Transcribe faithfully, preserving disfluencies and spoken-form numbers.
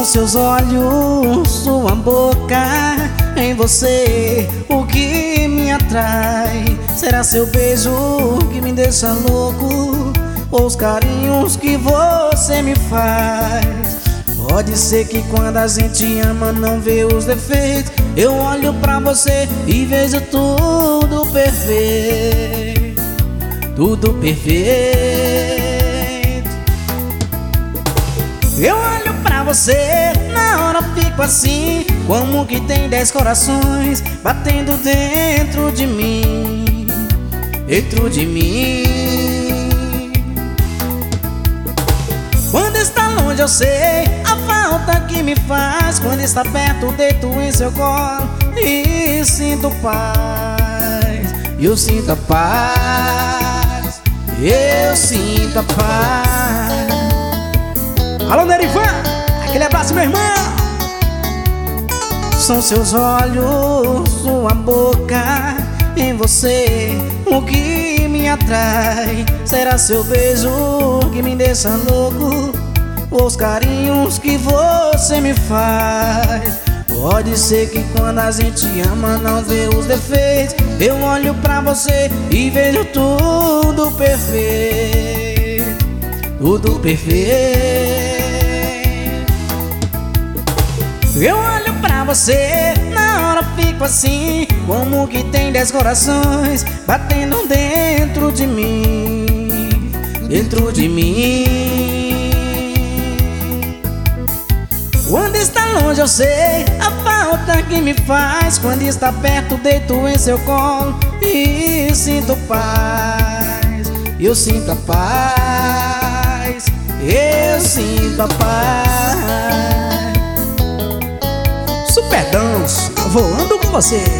seus olhos, sua boca, em você o que me atrai. Será seu beijo que me deixa louco, ou os carinhos que você me faz? Pode ser que quando a gente ama não vê os defeitos. Eu olho pra você e vejo tudo perfeito, tudo perfeito. Eu olho pra você, na hora fico assim, como que tem dez corações batendo dentro de mim, dentro de mim. Quando está longe eu sei a falta que me faz. Quando está perto deito em seu colo e sinto paz. Eu sinto a paz, eu sinto a paz. Alô, Nerivan, aquele abraço, meu irmão. São seus olhos, sua boca, em você o que me atrai. Será seu beijo que me deixa louco, ou os carinhos que você me faz? Pode ser que quando a gente ama não vê os defeitos. Eu olho pra você e vejo tudo perfeito, tudo perfeito. Eu olho pra você, na hora fico assim, como que tem dez corações batendo dentro de mim, dentro de mim. Quando está longe eu sei a falta que me faz. Quando está perto deito em seu colo e sinto paz. Eu sinto a paz, eu sinto a paz. Superdance, voando com você.